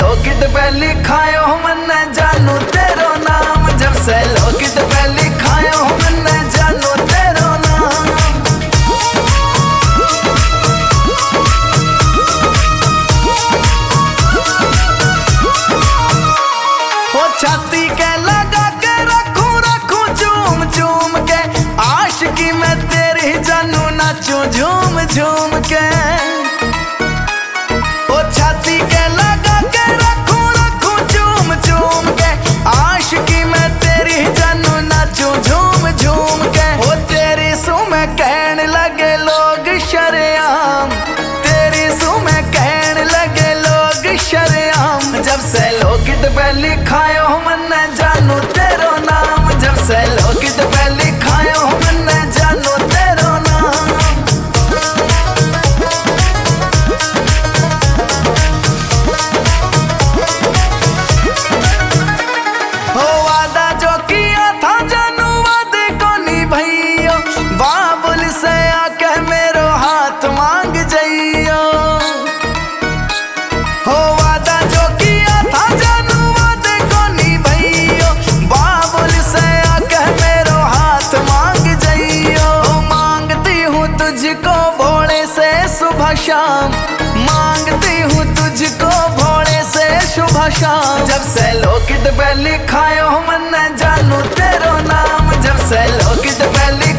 लोकिट पे लिखायो मन जानू तेरो नाम, जब से लोकिट पे लिखायो मन जानू तेरो नाम। हो छाती के लगा के रखूं रखूं झूम झूम के, आशिकी में तेरी जानू नाचूं झूम झूम के। हो छाती के लगा के रखूं रखूं झूम झूम के, आशिकी में तेरी जानू नाचूं झूम झूम के। हो तेरी सू में कहने लगे लोग शरेआम, तेरी सू में कहने लगे लोग शरेआम, जब से लोकिट पे लिखायो मन जानू तेरो नाम, जब से लोकिट पे लिखायो मन जानू तेरो नाम। हो वादा जो किया था जानू वादे को निभाइयो, बाबुल से आके मेरो हाथ मांग जाइयो। हो वादा जो किया था जानू वादे को निभाइयो, बाबुल से आके मेरो हाथ मांग जाइयो। मांगती हूँ तुझको भोले से सुबह शाम, मांगती हूँ तुझको भोले से सुबह शाम, जब से लोकिट पे लिखायो मन जानू तेरो नाम, जब से लोकिट पे